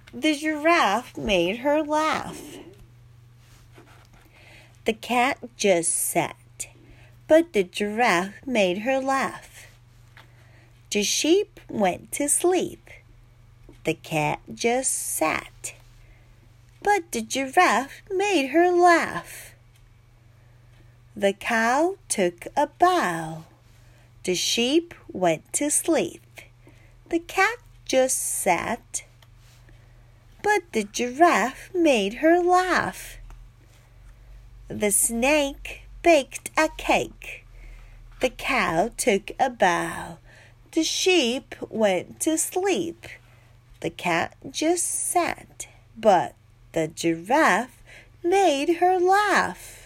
The giraffe made her laugh. The cat just sat, but the giraffe made her laugh. The sheep went to sleep. The cat just sat, but the giraffe made her laugh. The cow took a bow. The sheep went to sleep. The cat just sat, but the giraffe made her laugh. The snake baked a cake. The cow took a bow. The sheep went to sleep. The cat just sat, but the giraffe made her laugh.